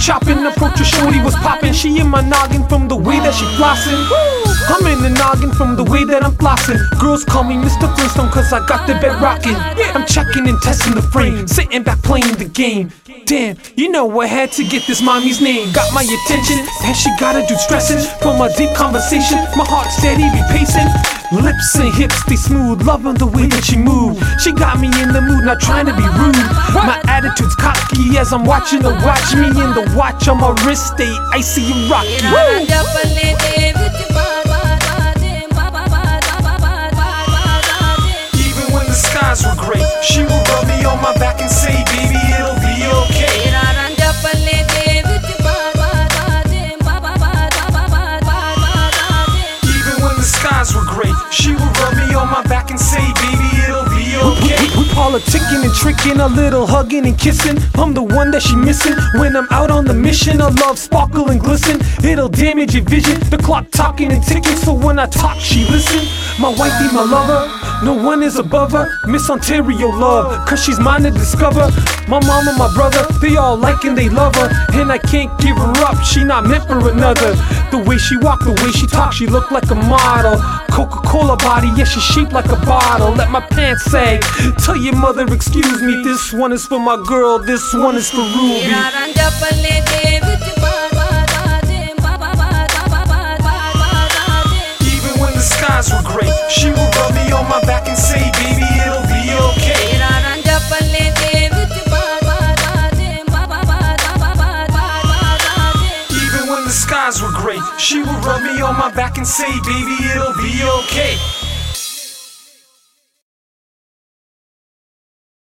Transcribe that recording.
chopping, approach a shorty was popping. She in my noggin from the way that she flossin'. I'm in the noggin from the way that I'm flossin'. Girls call me Mr. Flintstone cause I got the bed rockin'. I'm checking and testing the frame, sitting back playing the game. Damn, you know I had to get this mommy's name. Got my attention, and she gotta do stressin'. From a deep conversation, my heart steady be pacing. Lips and hips, they smooth, loving the way that she move. She got me in the mood, not trying to be rude. My attitude's cocky as I'm watching her watch me. And the watch on my wrist stay icy and rocky. Even when the skies were gray, she would rub me on my back and say, baby, it'll be okay. Were great. She would rub me on my back and say, baby, it'll be okay. We politicking and tricking, a little hugging and kissing. I'm the one that she missing when I'm out on the mission. Her love sparkle and glisten, it'll damage your vision. The clock talking and ticking, so when I talk, she listen. My wifey, my lover, no one is above her. Miss Ontario love, cause she's mine to discover. My mom and my brother, they all like and they love her. And I can't give her up, she not meant for another. The way she walk, the way she talk, she look like a model. Coca-Cola body, yeah, she shaped like a bottle. Let my pants sag, tell your mother excuse me. This one is for my girl, this one is for Ruby. Even when the skies were gray, she would rub me on my back and say, baby, it'll be okay. Even when the skies were gray, she would rub me on my back and say, baby, it'll be okay.